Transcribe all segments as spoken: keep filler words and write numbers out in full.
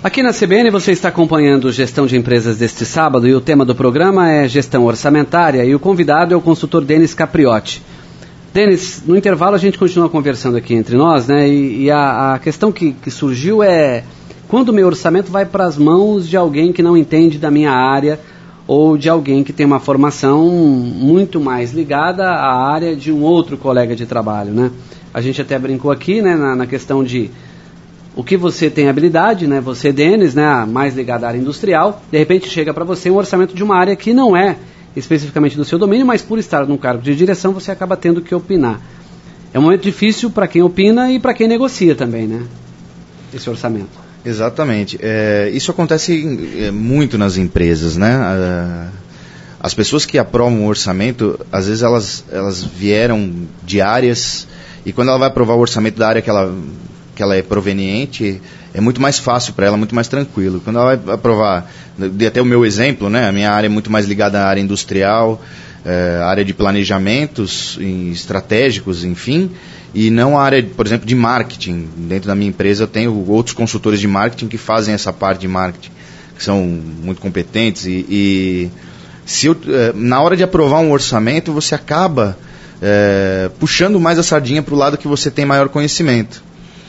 Aqui na C B N você está acompanhando Gestão de Empresas deste sábado e o tema do programa é Gestão Orçamentária e o convidado é o consultor Denis Capriotti. Denis, no intervalo a gente continua conversando aqui entre nós, né? E, e a, a questão que, que surgiu é quando o meu orçamento vai para as mãos de alguém que não entende da minha área ou de alguém que tem uma formação muito mais ligada à área de um outro colega de trabalho, né? A gente até brincou aqui, né, na, na questão de o que você tem habilidade, né? Você, Denis, né, mais ligado à área industrial, de repente chega para você um orçamento de uma área que não é especificamente do seu domínio, mas por estar num cargo de direção você acaba tendo que opinar. É um momento difícil para quem opina e para quem negocia também, né? Esse orçamento. Exatamente. É, isso acontece muito nas empresas, né? As pessoas que aprovam o orçamento, às vezes elas, elas vieram de áreas e quando ela vai aprovar o orçamento da área que ela que ela é proveniente, é muito mais fácil para ela, muito mais tranquilo. Quando ela vai aprovar, dei até o meu exemplo, né? A minha área é muito mais ligada à área industrial, é, área de planejamentos estratégicos, enfim, e não a área, por exemplo, de marketing. Dentro da minha empresa eu tenho outros consultores de marketing que fazem essa parte de marketing, que são muito competentes e, e se eu, na hora de aprovar um orçamento, você acaba é, puxando mais a sardinha para o lado que você tem maior conhecimento.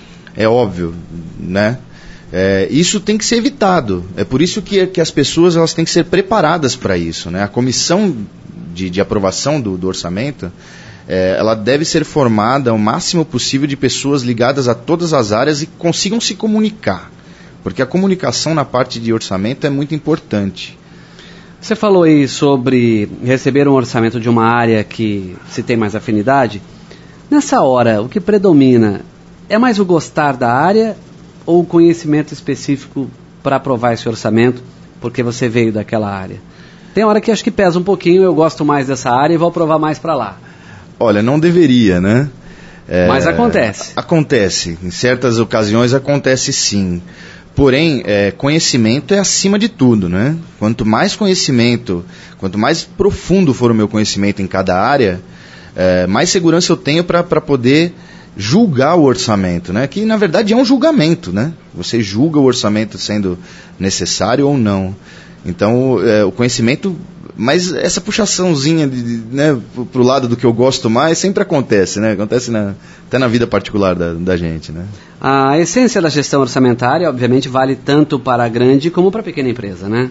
É óbvio, né? É, isso tem que ser evitado. É por isso que, que as pessoas elas têm que ser preparadas para isso, né? A comissão de, de aprovação do, do orçamento, é, ela deve ser formada o máximo possível de pessoas ligadas a todas as áreas e consigam se comunicar. Porque a comunicação na parte de orçamento é muito importante. Você falou aí sobre receber um orçamento de uma área que se tem mais afinidade. Nessa hora, o que predomina é mais o gostar da área ou o conhecimento específico para aprovar esse orçamento, porque você veio daquela área? Tem hora que acho que pesa um pouquinho, eu gosto mais dessa área e vou aprovar mais para lá. Olha, não deveria, né? É, Mas acontece. Acontece, em certas ocasiões acontece sim. Porém, é, conhecimento é acima de tudo, né? Quanto mais conhecimento, quanto mais profundo for o meu conhecimento em cada área, é, mais segurança eu tenho para poder julgar o orçamento, né? Que na verdade é um julgamento, né? Você julga o orçamento sendo necessário ou não. Então, é, o conhecimento, mas essa puxaçãozinha de, de, né, pro lado do que eu gosto mais sempre acontece, né? Acontece na, até na vida particular da, da gente, né? A essência da gestão orçamentária, obviamente, vale tanto para a grande como para a pequena empresa, né?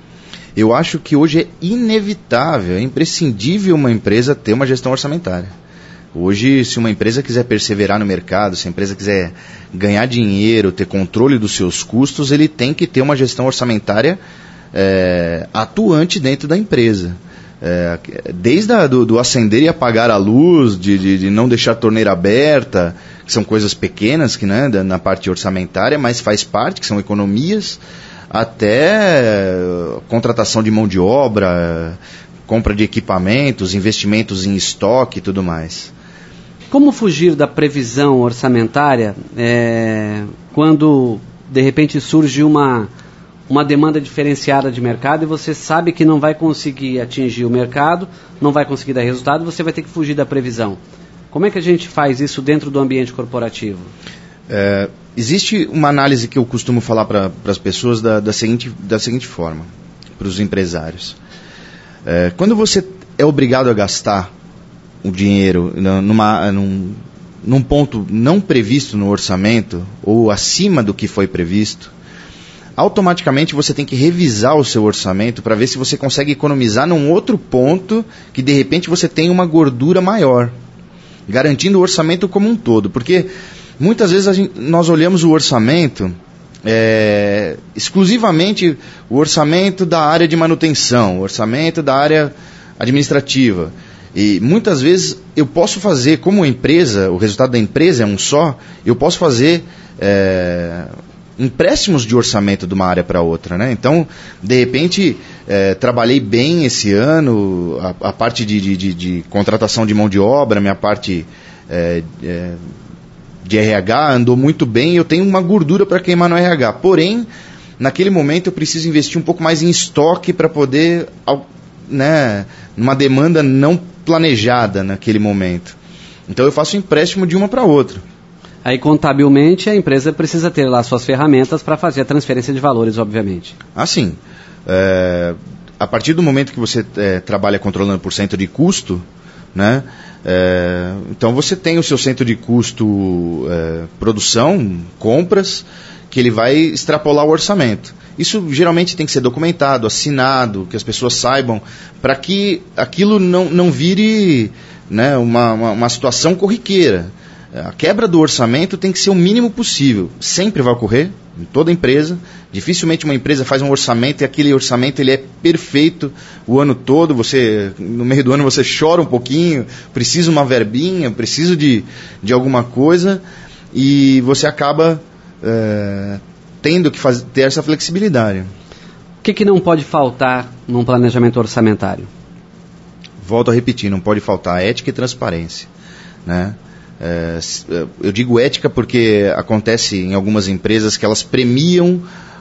Eu acho que hoje é inevitável, é imprescindível uma empresa ter uma gestão orçamentária. Hoje, se uma empresa quiser perseverar no mercado, se a empresa quiser ganhar dinheiro, ter controle dos seus custos, ele tem que ter uma gestão orçamentária é, atuante dentro da empresa. É, desde a, do, do acender e apagar a luz, de, de, de não deixar a torneira aberta, que são coisas pequenas que, né, na parte orçamentária, mas faz parte, que são economias, até contratação de mão de obra, compra de equipamentos, investimentos em estoque e tudo mais. Como fugir da previsão orçamentária é, quando, de repente, surge uma, uma demanda diferenciada de mercado e você sabe que não vai conseguir atingir o mercado, não vai conseguir dar resultado, você vai ter que fugir da previsão? Como é que a gente faz isso dentro do ambiente corporativo? É, existe uma análise que eu costumo falar para as pessoas da, da, seguinte, da seguinte forma, para os empresários. É, quando você é obrigado a gastar o dinheiro numa, num, num ponto não previsto no orçamento ou acima do que foi previsto, automaticamente você tem que revisar o seu orçamento para ver se você consegue economizar num outro ponto que de repente você tem uma gordura maior, garantindo o orçamento como um todo. Porque muitas vezes a gente, nós olhamos o orçamento, é, exclusivamente o orçamento da área de manutenção, o orçamento da área administrativa. E muitas vezes eu posso fazer, como empresa, o resultado da empresa é um só, eu posso fazer é, empréstimos de orçamento de uma área para outra, né? Então, de repente, é, trabalhei bem esse ano, a, a parte de, de, de, de contratação de mão de obra, minha parte é, é, de R H andou muito bem, eu tenho uma gordura para queimar no R H. Porém, naquele momento eu preciso investir um pouco mais em estoque para poder, né, numa demanda não planejada naquele momento. Então eu faço um empréstimo de uma para outra. Aí, contabilmente, a empresa precisa ter lá suas ferramentas para fazer a transferência de valores, obviamente. Ah, sim. É, a partir do momento que você é, trabalha controlando por cento de custo, né, é, então você tem o seu centro de custo é, produção, compras, que ele vai extrapolar o orçamento. Isso geralmente tem que ser documentado, assinado, que as pessoas saibam, para que aquilo não, não vire, né, uma, uma, uma situação corriqueira. A quebra do orçamento tem que ser o mínimo possível. Sempre vai ocorrer, em toda empresa. Dificilmente uma empresa faz um orçamento e aquele orçamento ele é perfeito o ano todo. Você, no meio do ano você chora um pouquinho, precisa uma verbinha, preciso de, de alguma coisa, e você acaba é, tendo que faz, ter essa flexibilidade. O que, que não pode faltar num planejamento orçamentário? Volto a repetir, não pode faltar ética e transparência, né? É, eu digo ética porque acontece em algumas empresas que elas premiam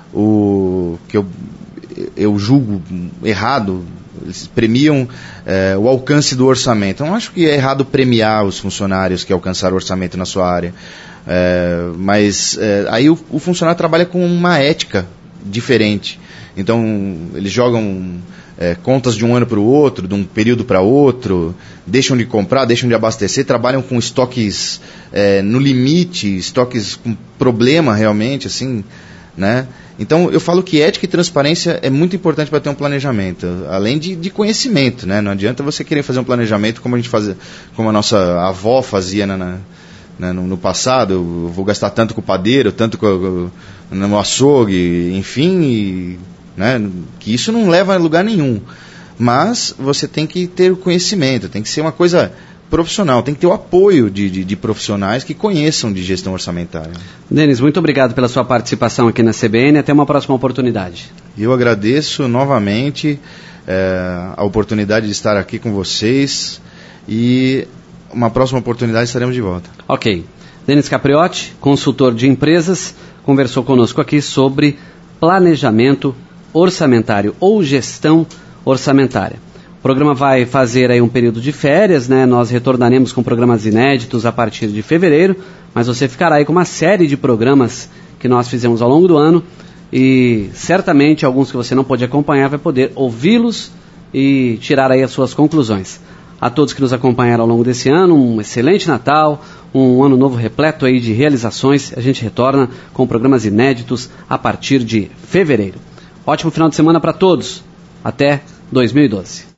o que eu, eu julgo errado, eles premiam é, o alcance do orçamento. Eu não acho que é errado premiar os funcionários que alcançaram o orçamento na sua área, é, mas é, aí o, o funcionário trabalha com uma ética diferente. Então eles jogam é, contas de um ano para o outro, de um período para outro, deixam de comprar, deixam de abastecer, trabalham com estoques é, no limite, estoques com problema realmente, assim, né? Então eu falo que ética e transparência é muito importante para ter um planejamento, além de, de conhecimento, né? Não adianta você querer fazer um planejamento como a gente fazia, como a nossa avó fazia na, na, na, no, no passado. Eu vou gastar tanto com o padeiro, tanto com, com, no açougue, enfim, e, né, que isso não leva a lugar nenhum. Mas você tem que ter o conhecimento, tem que ser uma coisa profissional, tem que ter o apoio de, de, de profissionais que conheçam de gestão orçamentária. Denis, muito obrigado pela sua participação aqui na C B N, até uma próxima oportunidade. Eu agradeço novamente é, a oportunidade de estar aqui com vocês e uma próxima oportunidade estaremos de volta. Ok. Denis Capriotti, consultor de empresas, conversou conosco aqui sobre planejamento orçamentário ou gestão orçamentária. O programa vai fazer aí um período de férias, né? Nós retornaremos com programas inéditos a partir de fevereiro, mas você ficará aí com uma série de programas que nós fizemos ao longo do ano e certamente alguns que você não pôde acompanhar vai poder ouvi-los e tirar aí as suas conclusões. A todos que nos acompanharam ao longo desse ano, um excelente Natal, um ano novo repleto aí de realizações. A gente retorna com programas inéditos a partir de fevereiro. Ótimo final de semana para todos. Até dois mil e doze.